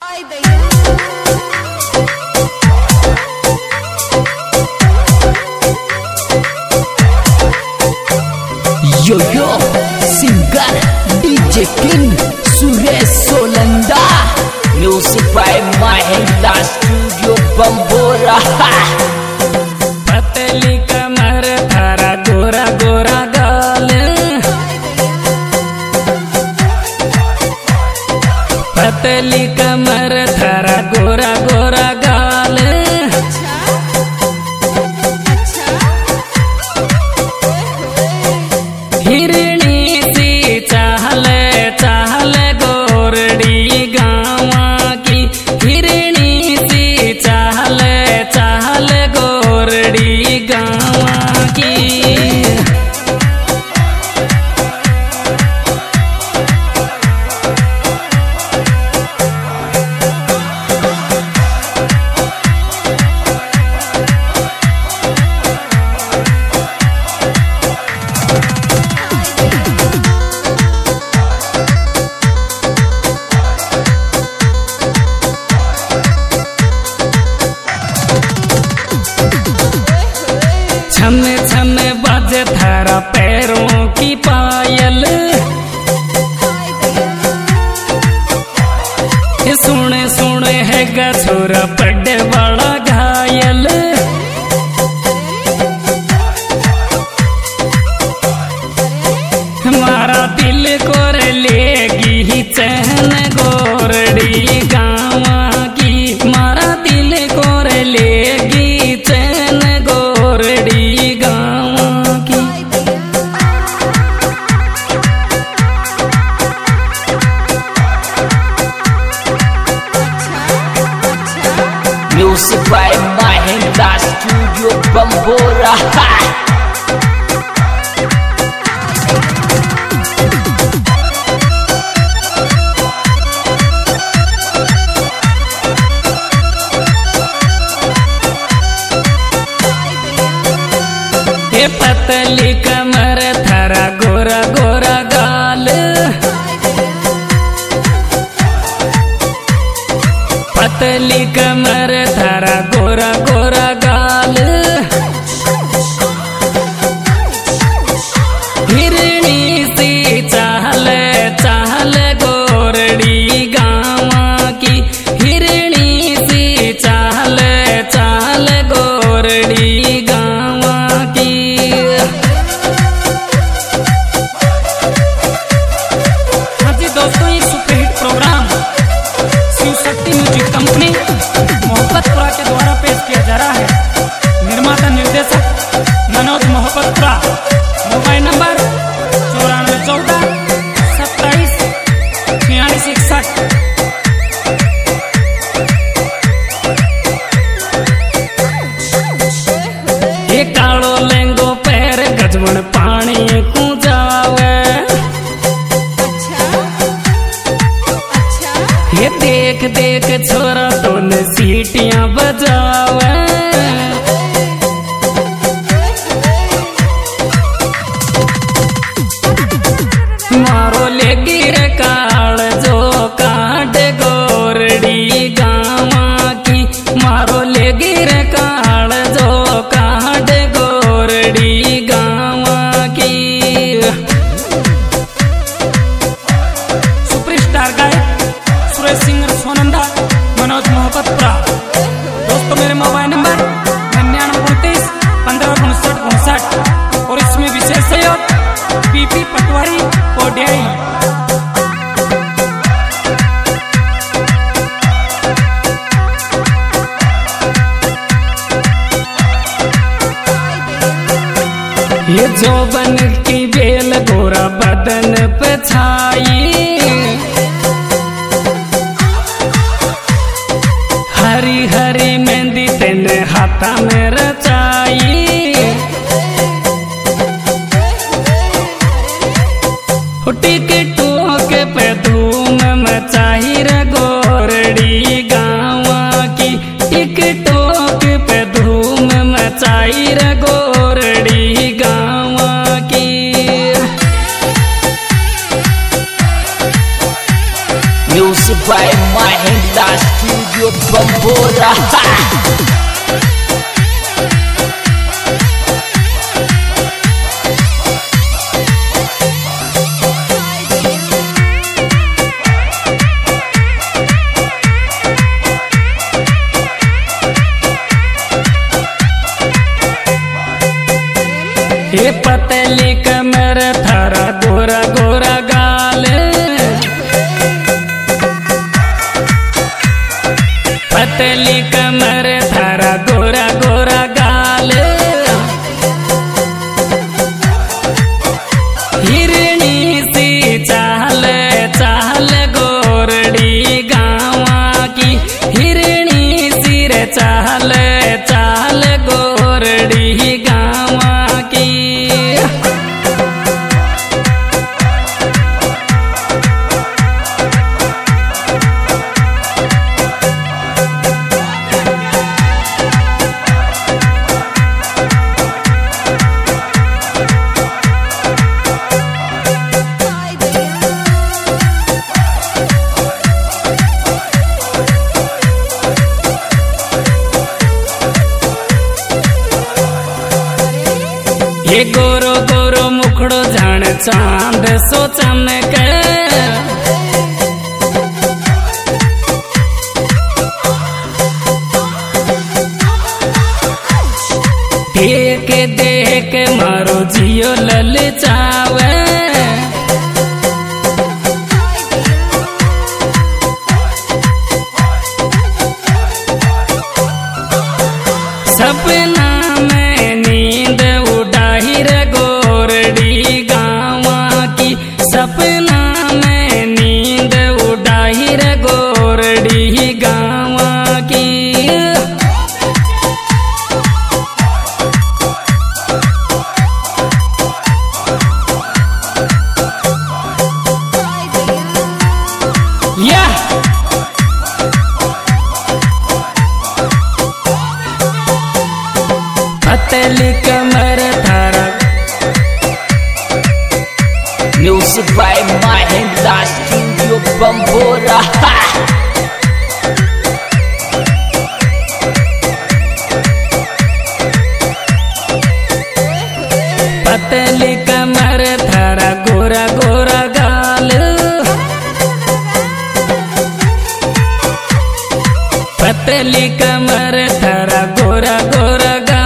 यो यो singer DJ king Suresh Solanda, music by Mahindra studio Bambora. पतली कमर थारा गोरा गोरा गाल, पतली कमर थारा गोरा गोरा गाल, हिरणी सी चाहल चाहल गोरड़ी गावा की, हिरणी सी चाहल चाहल गोरड़ी गावा की। छम छम बाजे थारा पैरों की पायल, सुने सुने है गछोरा पड़े बड़ा घायल। हमारा दिल कोर लेगी चहन गोरड़ी गावा की, मारा दिल कोर लेगी चहन गोरड़ी गावा की। Music by Mahindra studio Bambora. ये पतली कमर थारा गोरा गोरा गाल, पतली कमर थारा गोरा गोरा गाल, हिरणी सी चाहल चाहल गोरड़ी गावा की, हिरणी सी चाहल चाहल गोरड़ी गावा की। हाँ जी दोस्तों, ये superhit programme Shiv Shakti music company Mohabbatpura के द्वारा पेश किया जा रहा है। निर्माता निर्देशक मनोज मोहब्बतपुरा। Mobile number 9414 27 46 61। ये कालो लेंगो पैर गजमन पानी को जावे, ये देख देख छोरा तो न सीटियां बजावे। मारो ले गिर काल जो काट गोरड़ी गावा की, मारो ले गिर काल जो काट गोरड़ी गावा की। सुपरस्टार गायक सुरेश सिंगर सोनंदा, मनोज मोहब्बतपुरा। दोस्तों मेरे मोबाइल नंबर 9929 1559 और इसमें विशेष सहयोग पीपी पटवारी कोडियाई। ये जोबन की बेल गोरा बदन पे छाई, हरी हरी मेहंदी तेने हाथा में रचाई। टिकटों के पे धूम मचाई रे गोरड़ी गावा की, टिकटों के पे धूम मचाई रे गोरड़ी गावा की। Music by Mahindra Studio Bambora. हे पतली कमर थारा गोरा गोरा गाल, पतली कमर थारा गोरा गोरा गाल, हिरणी सी चाल चाल गोरड़ी गावा की, हिरणी सी रे चाल चाल गोरड़ी गावा की। ये गोरो गोरो मुखड़ो जान चांद सो चमक, देख देख मारो जियो ललचावे, सपना में नींद उड़ाही रे गोरड़ी गावा की, सपना में नींद उड़ाही रे गोरड़ी गावा की। या पतली कमर थारा, Music by Mahendra Studio Bambora. पतली कमर थारा गोरा गोरा गाल, पतली कमर थारा गोरा गोरा गाल।